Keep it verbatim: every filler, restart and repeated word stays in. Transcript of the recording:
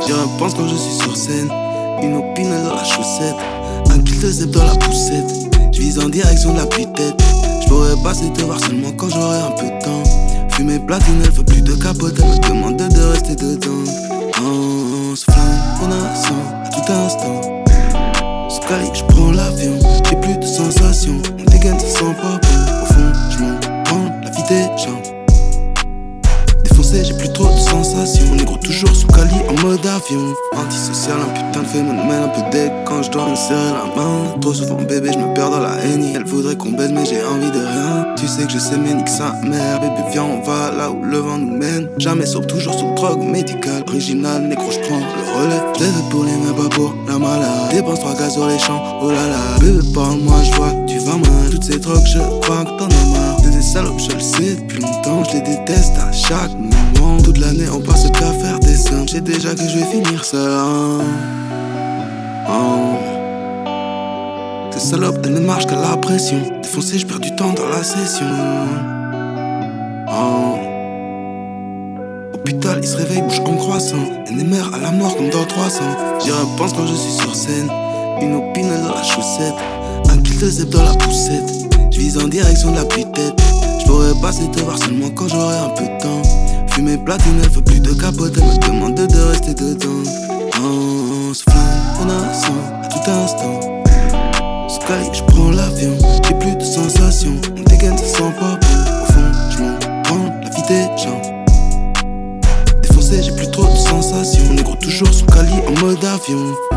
J'y repense quand je suis sur scène. Une opinel dans la chaussette, un kill de zèbre dans la poussette. Je vise en direction de la tête. Je pourrais passer te voir seulement quand j'aurai un peu de temps. Fumer platine, elle veut plus de capote, elle me demande de rester dedans. On se flingue, on a sang à tout instant. Sous Cali, je prends l'avion, j'ai plus de sensations. Mon dégaine, ça sent pas bon. Au fond, je m'en prends la vie des gens. Défoncé, j'ai plus trop de sensations. On est gros toujours sous Cali en mode avion. Antisocial, un putain de phénomène, un peu deck quand je dois me serrer la main. Trop souvent bébé, je me perds dans la haine. Elle voudrait qu'on baise mais j'ai envie de rien. Tu sais que je sais mais nique sa mère. Bébé viens on va là où le vent nous mène. Jamais sauf toujours sous drogue médicale. Original, négro je prends le relais. Je l'ai fait pour les mains pas pour la malade. Dépense trois gars sur les champs, oh là là. Bébé parle-moi, je vois que tu vas mal. Toutes ces drogues je crois que t'en as marre. T'es des salopes, je le sais depuis longtemps. Je les déteste à chaque moment. Toute l'année on passe qu'à faire des sommes. J'ai déjà que je vais finir seul hein. Oh. Ces salopes elles ne marchent qu'à la pression. Défoncé je perds du temps dans la session. Oh. Hôpital il se réveille bouche en croissant. N M R à la mort comme dans trois cents. J'y repense quand je suis sur scène. Une opinel dans la chaussette, un kill de zèbre dans la poussette. Je vise en direction de la tête. Je pourrais passer te voir seulement quand j'aurai un peu de temps. Fumer platine, elle veut plus de capote, elle me demande de rester dedans. On se flingue, on a sang à tout instant. Sous Cali, je prends l'avion, j'ai plus de sensations. Mon dégaine, ça sent pas bon. Au fond, je m'en prends la vie des gens. Défoncé, j'ai plus trop de sensations. On est gros toujours sous Cali en mode avion.